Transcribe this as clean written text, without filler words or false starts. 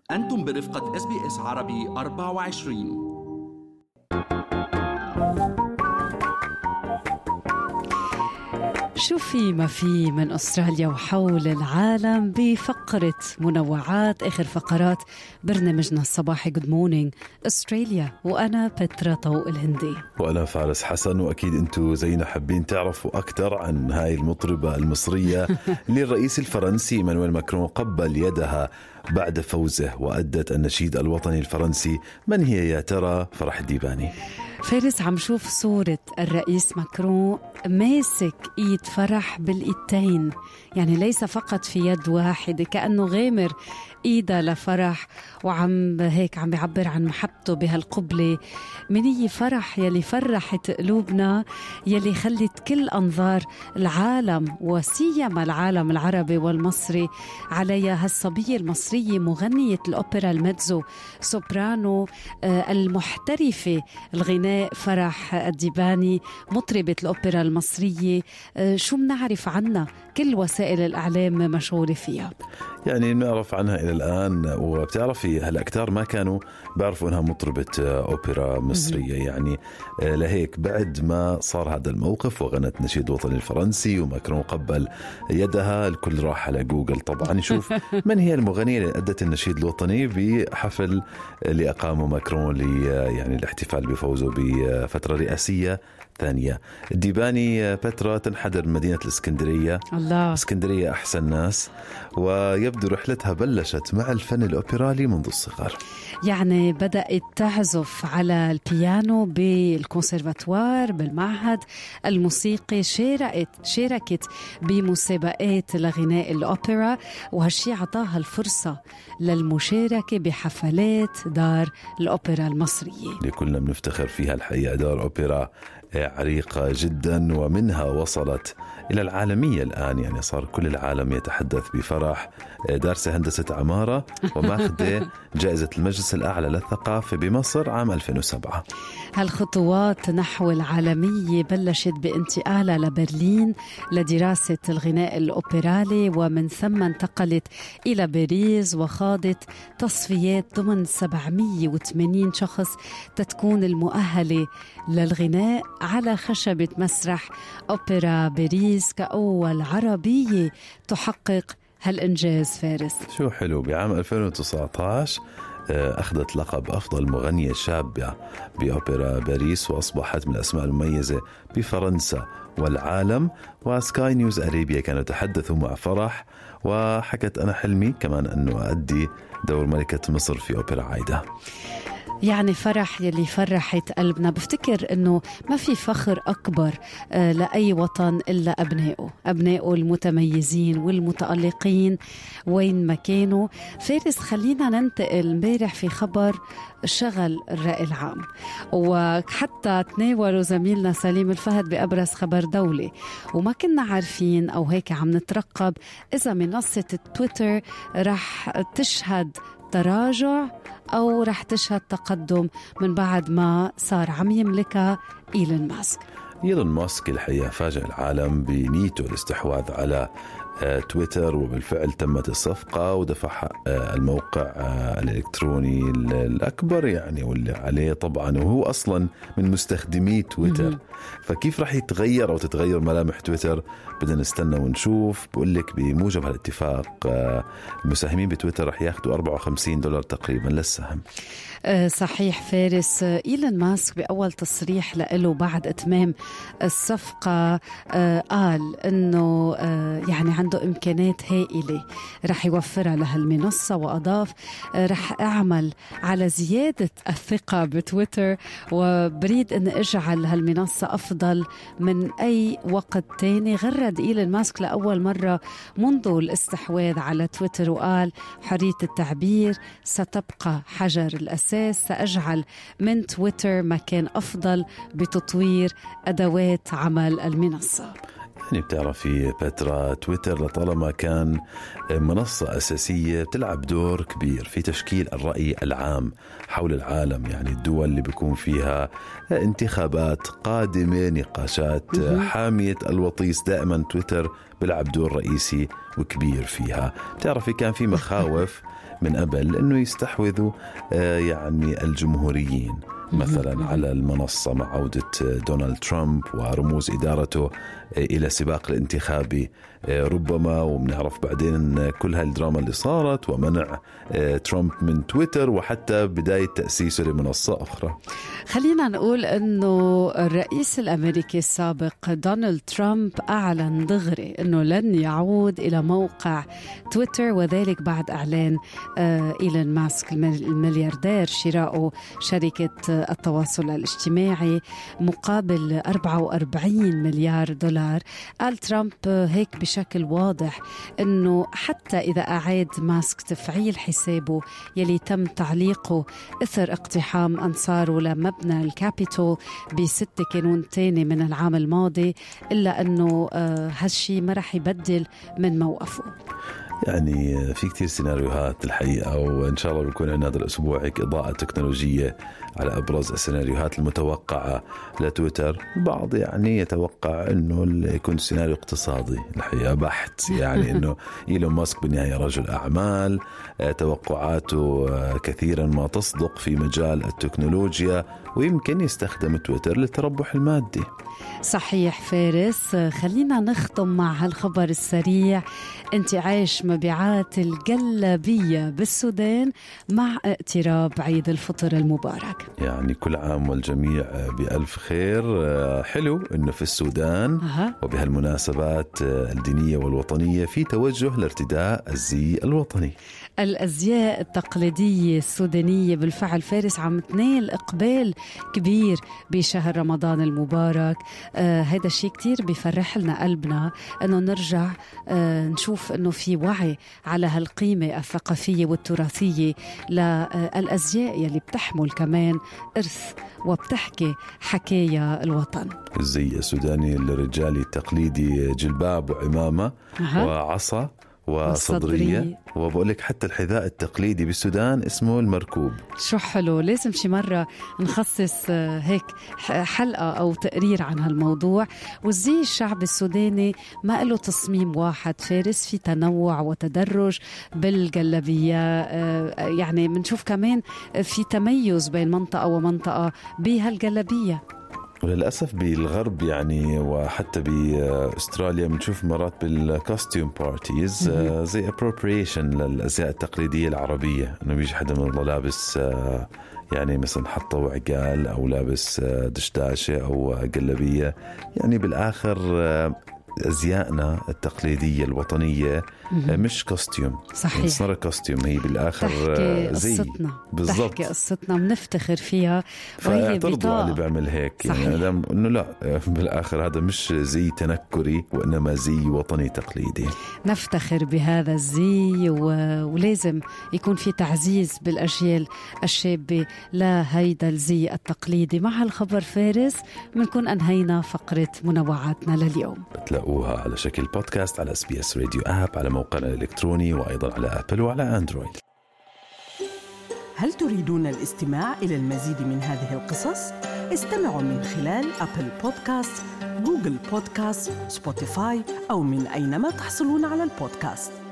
أنتم برفقة SBS عربي 24. شو في ما في من أستراليا وحول العالم بفقرة منوعات آخر فقرات برنامجنا الصباحي Good Morning أستراليا، وأنا بترا طوق الهندي وأنا فارس حسن. وأكيد أنتوا زينا حابين تعرفوا أكثر عن هاي المطربة المصرية اللي الرئيس الفرنسي إيمانويل ماكرون قبل يدها بعد فوزه وأدت النشيد الوطني الفرنسي. من هي يا ترى فرح الديباني؟ فارس، عم شوف صورة الرئيس ماكرون ماسك ايد فرح بالايدتين، يعني ليس فقط في يد واحدة، كأنه غامر ايدها لفرح وعم هيك عم بيعبر عن محبته بهالقبلة. منية فرح يلي فرحت قلوبنا، يلي خلت كل أنظار العالم وسيما العالم العربي والمصري عليها. هالصبية المصرية مغنية الأوبرا الميتزو سوبرانو المحترفة الغناء فرح الديباني، مطربة الأوبرا المصرية. شو بنعرف عنها؟ كل وسائل الإعلام مشغولة فيها، يعني نعرف عنها إلى الآن. وبتعرفي هلأ كتار ما كانوا بعرفوا أنها مطربة أوبرا مصرية، يعني لهيك بعد ما صار هذا الموقف وغنت نشيد وطني الفرنسي وماكرون قبل يدها، الكل راح على جوجل طبعا يشوف من هي المغنية اللي أدت النشيد الوطني بحفل اللي أقامه ماكرون يعني الاحتفال بفوزه بفترة رئاسية ثانية. الديباني بترا تنحدر مدينة الإسكندرية. الله، إسكندرية أحسن ناس، ويبدو رحلتها بلشت مع الفن الأوبرالي منذ الصغر. يعني بدأت تعزف على البيانو بالكونسرفاتوار بالمعهد الموسيقي، شاركت بمسابقات لغناء الأوبرا، وهالشي عطاها الفرصة للمشاركة بحفلات دار الأوبرا المصرية اللي كلنا بنفتخر فيها. الحقيقة دار أوبرا عريقة جدا، ومنها وصلت إلى العالمية الآن، يعني صار كل العالم يتحدث بفرح. دارسة هندسة عمارة وماخذة جائزة المجلس الأعلى للثقافة بمصر عام 2007. هالخطوات نحو العالمية بلشت بانتقالها لبرلين لدراسة الغناء الأوبرالي، ومن ثم انتقلت إلى باريس وخاضت تصفيات ضمن 780 شخص تتكون المؤهلة للغناء على خشبة مسرح أوبرا باريس كأول عربية تحقق هالإنجاز. فارس، شو حلو. بعام 2019 أخذت لقب أفضل مغنية شابة بأوبرا باريس، وأصبحت من الأسماء المميزة بفرنسا والعالم. وسكاي نيوز أريبيا كانوا يتحدثوا مع فرح، وحكت أنا حلمي كمان أنه أؤدي دور ملكة مصر في أوبرا عايدة. يعني فرح يلي فرحت قلبنا. بفتكر أنه ما في فخر أكبر لأي وطن إلا أبنائه المتميزين والمتألقين وين ما كانوا. فارس، خلينا ننتقل. امبارح في خبر شغل الرأي العام، وحتى تناولوا زميلنا سليم الفهد بأبرز خبر دولي، وما كنا عارفين أو هيك عم نترقب إذا منصة تويتر رح تشهد تراجع أو رح تشهد تقدم من بعد ما صار عم يملكها إيلون ماسك. الحقيقة فاجأ العالم بنيته الاستحواذ على تويتر، وبالفعل تمت الصفقة ودفع الموقع الإلكتروني الأكبر يعني واللي عليه طبعا، وهو أصلا من مستخدمي تويتر. فكيف رح يتغير أو تتغير ملامح تويتر؟ بدنا نستنى ونشوف. بقول لك بموجب هالاتفاق المساهمين بتويتر رح ياخدوا $54 تقريبا للسهم. صحيح فارس. إيلون ماسك بأول تصريح له بعد إتمام الصفقة قال أنه يعني عنده إمكانات هائلة رح يوفرها لهالمنصة، وأضاف رح أعمل على زيادة الثقة بتويتر، وبريد أن أجعل هالمنصة أفضل من أي وقت تاني. غرد إيلون ماسك لأول مرة منذ الاستحواذ على تويتر وقال حرية التعبير ستبقى حجر الأساس، سأجعل من تويتر مكان أفضل بتطوير أدوات عمل المنصة. يعني بتعرفي بترا، تويتر لطالما كان منصة أساسية بتلعب دور كبير في تشكيل الرأي العام حول العالم. يعني الدول اللي بيكون فيها انتخابات قادمة، نقاشات حامية الوطيس، دائما تويتر بيلعب دور رئيسي وكبير فيها. بتعرفي كان في مخاوف من قبل أنه يستحوذوا يعني الجمهوريين مثلا على المنصة مع عودة دونالد ترامب ورموز إدارته إلى سباق الانتخابي ربما. وبنعرف بعدين كل هالدراما اللي صارت ومنع ترامب من تويتر وحتى بداية تأسيسه لمنصة أخرى. خلينا نقول أنه الرئيس الأمريكي السابق دونالد ترامب أعلن دغري أنه لن يعود إلى موقع تويتر، وذلك بعد إعلان إيلون ماسك الملياردير شراء شركة التواصل الاجتماعي مقابل 44 مليار دولار. قال ترامب هيك بشكل واضح أنه حتى إذا أعاد ماسك تفعيل حسابه يلي تم تعليقه إثر اقتحام أنصاره لمبنى الكابيتول ب6 كانون تاني من العام الماضي، إلا أنه هالشي ما رح يبدل من موقفه. يعني في كتير سيناريوهات الحقيقة، وإن شاء الله بيكون عندنا هذا الأسبوع هيك إضاءة تكنولوجية على أبرز السيناريوهات المتوقعة لتويتر. البعض يعني يتوقع أنه يكون سيناريو اقتصادي الحقيقة بحت، يعني أنه إيلون ماسك بالنهاية رجل أعمال، توقعاته كثيرا ما تصدق في مجال التكنولوجيا، ويمكن يستخدم تويتر للتربح المادي. صحيح فارس. خلينا نختم مع هالخبر السريع. انتعاش مبيعات الجلابية بالسودان مع اقتراب عيد الفطر المبارك. يعني كل عام والجميع بألف خير. حلو إنه في السودان وبهالمناسبات الدينية والوطنية في توجه لارتداء الزي الوطني. الأزياء التقليدية السودانية بالفعل فارس عم تنال إقبال كبير بشهر رمضان المبارك. هذا الشيء كتير بيفرح لنا قلبنا أنه نرجع نشوف أنه في وعي على هالقيمة الثقافية والتراثية للأزياء يلي بتحمل كمان إرث وبتحكي حكايا الوطن. الزي السوداني الرجالي التقليدي جلباب وعمامة وعصا وصدرية، وبقول لك حتى الحذاء التقليدي بالسودان اسمه المركوب. شو حلو. لازم شي مرة نخصص هيك حلقة أو تقرير عن هالموضوع. والزي الشعب السوداني ما له تصميم واحد فارس، في تنوع وتدرج بالجلابية. يعني منشوف كمان في تميز بين منطقة ومنطقة بهالجلابية. وللأسف بالغرب يعني وحتى بأستراليا بنشوف مرات بالكوستيوم بارتيز زي appropriation للأزياء التقليدية العربية، إنه بيجي حدا من الله لابس يعني مثلا حطه وعقال أو لابس دشداشة أو جلابية. يعني بالآخر أزيائنا التقليدية الوطنية مش كوستيوم. صحيح. صار كوستيوم، هي بالآخر زي بالضبط تحكي قصتنا بنفتخر فيها. فاعترضوا اللي بيعمل هيك. يعني إنه لا، بالآخر هذا مش زي تنكري وإنما زي وطني تقليدي. نفتخر بهذا الزي ولازم يكون في تعزيز بالأجيال الشابة لهيدا الزي التقليدي. مع هالخبر فارس بنكون أنهينا فقرة منوعاتنا لليوم. بتلاقوها على شكل بودكاست على SBS راديو آب، على موقعنا الإلكتروني، وأيضا على أبل وعلى أندرويد. هل تريدون الاستماع إلى المزيد من هذه القصص؟ استمعوا من خلال أبل بودكاست، جوجل بودكاست، سبوتيفاي أو من أينما تحصلون على البودكاست.